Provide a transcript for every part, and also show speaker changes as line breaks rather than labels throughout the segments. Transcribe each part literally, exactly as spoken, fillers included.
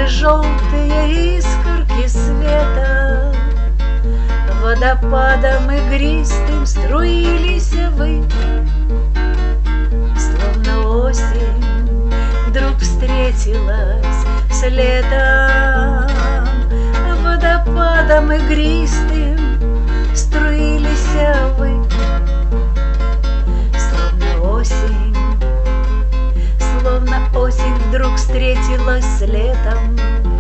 Рыже-желтые искорки света водопадом игристым струились вы. Словно осень вдруг встретилась с летом, водопадом игристым струились вы. Словно осень, словно осень вдруг встретилась с летом.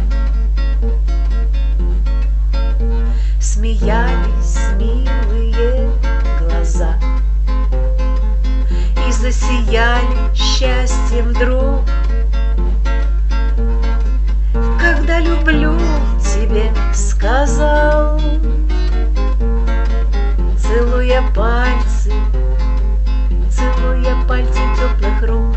Смеялись милые глаза и засияли счастьем вдруг, когда люблю тебе сказал, целуя пальцы, целуя пальцы теплых рук.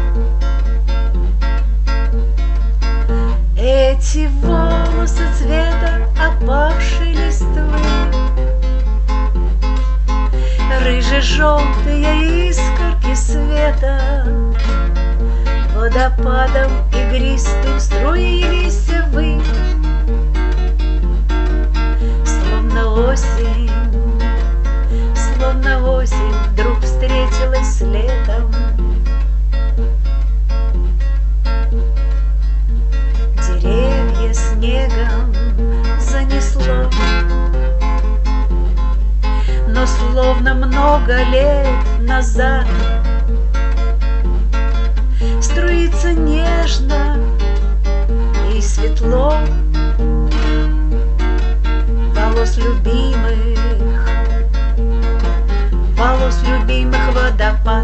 Эти волосы цвета опавшей листвы, рыже-желтые искорки света водопадом игристым струились вы. Словно осень, словно осень вдруг встретилась с летом. Деревья снегом занесло, но словно много лет назад струится нежно и светло волос любимых, волос любимых водопад.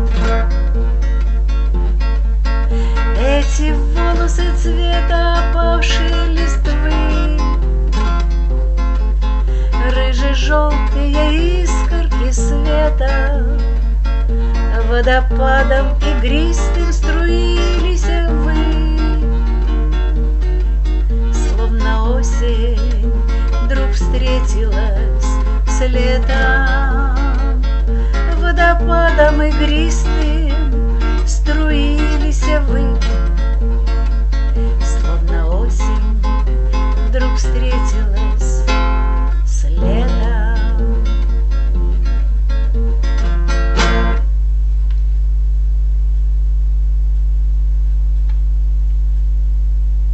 Эти волосы цвета опавшей листвы, рыже-желтые искорки света водопадом игристым струились вы. Словно осень вдруг встретилась с летом, водопадом игристым струились вы.